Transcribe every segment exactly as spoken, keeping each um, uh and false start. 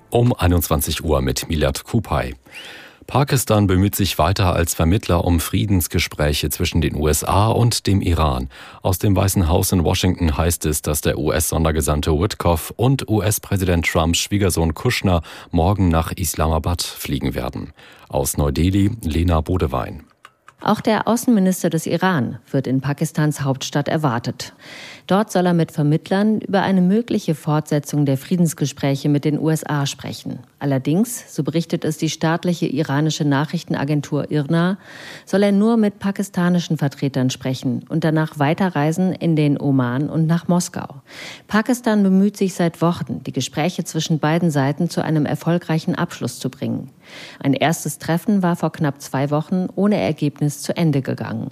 Um einundzwanzig Uhr mit Milad Kupay. Pakistan bemüht sich weiter als Vermittler um Friedensgespräche zwischen den U S A und dem Iran. Aus dem Weißen Haus in Washington heißt es, dass der U S-Sondergesandte Witkoff und U S-Präsident Trumps Schwiegersohn Kushner morgen nach Islamabad fliegen werden. Aus Neu-Delhi, Lena Bodewein. Auch der Außenminister des Iran wird in Pakistans Hauptstadt erwartet. Dort soll er mit Vermittlern über eine mögliche Fortsetzung der Friedensgespräche mit den U S A sprechen. Allerdings, so berichtet es die staatliche iranische Nachrichtenagentur I R N A, soll er nur mit pakistanischen Vertretern sprechen und danach weiterreisen in den Oman und nach Moskau. Pakistan bemüht sich seit Wochen, die Gespräche zwischen beiden Seiten zu einem erfolgreichen Abschluss zu bringen. Ein erstes Treffen war vor knapp zwei Wochen ohne Ergebnis zu Ende gegangen.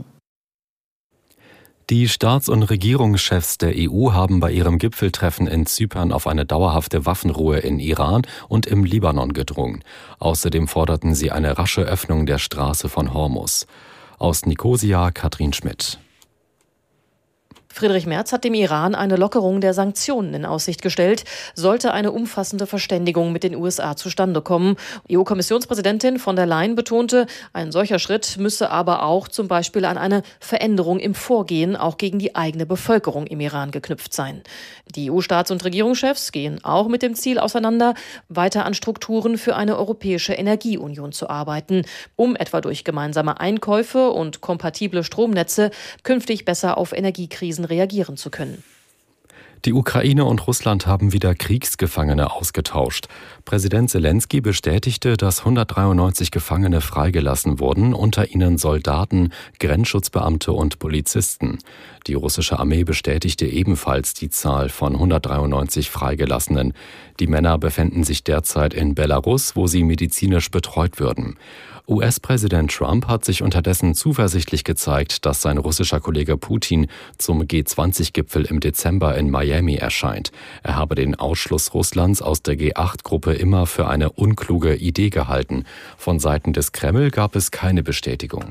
Die Staats- und Regierungschefs der E U haben bei ihrem Gipfeltreffen in Zypern auf eine dauerhafte Waffenruhe in Iran und im Libanon gedrungen. Außerdem forderten sie eine rasche Öffnung der Straße von Hormuz. Aus Nikosia, Katrin Schmidt. Friedrich Merz hat dem Iran eine Lockerung der Sanktionen in Aussicht gestellt, sollte eine umfassende Verständigung mit den U S A zustande kommen. E U-Kommissionspräsidentin von der Leyen betonte, ein solcher Schritt müsse aber auch zum Beispiel an eine Veränderung im Vorgehen auch gegen die eigene Bevölkerung im Iran geknüpft sein. Die E U-Staats- und Regierungschefs gehen auch mit dem Ziel auseinander, weiter an Strukturen für eine europäische Energieunion zu arbeiten, um etwa durch gemeinsame Einkäufe und kompatible Stromnetze künftig besser auf Energiekrisen reagieren zu können. Die Ukraine und Russland haben wieder Kriegsgefangene ausgetauscht. Präsident Selenskyj bestätigte, dass hundertdreiundneunzig Gefangene freigelassen wurden, unter ihnen Soldaten, Grenzschutzbeamte und Polizisten. Die russische Armee bestätigte ebenfalls die Zahl von hundertdreiundneunzig Freigelassenen. Die Männer befänden sich derzeit in Belarus, wo sie medizinisch betreut würden. U S-Präsident Trump hat sich unterdessen zuversichtlich gezeigt, dass sein russischer Kollege Putin zum G zwanzig Gipfel im Dezember in Miami erscheint. Er habe den Ausschluss Russlands aus der G acht Gruppe immer für eine unkluge Idee gehalten. Von Seiten des Kreml gab es keine Bestätigung.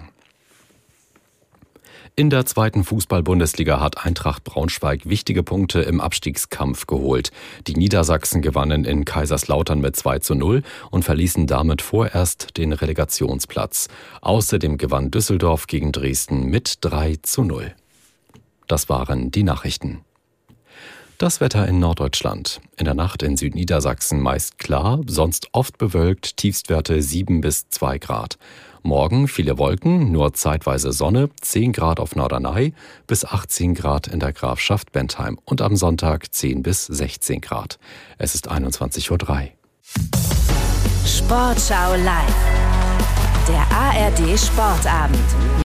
In der zweiten Fußball-Bundesliga hat Eintracht Braunschweig wichtige Punkte im Abstiegskampf geholt. Die Niedersachsen gewannen in Kaiserslautern mit zwei zu null und verließen damit vorerst den Relegationsplatz. Außerdem gewann Düsseldorf gegen Dresden mit drei zu null. Das waren die Nachrichten. Das Wetter in Norddeutschland. In der Nacht in Südniedersachsen meist klar, sonst oft bewölkt, Tiefstwerte sieben bis zwei Grad. Morgen viele Wolken, nur zeitweise Sonne, zehn Grad auf Norderney bis achtzehn Grad in der Grafschaft Bentheim und am Sonntag zehn bis sechzehn Grad. Es ist einundzwanzig Uhr drei. Sportschau live. Der A R D Sportabend.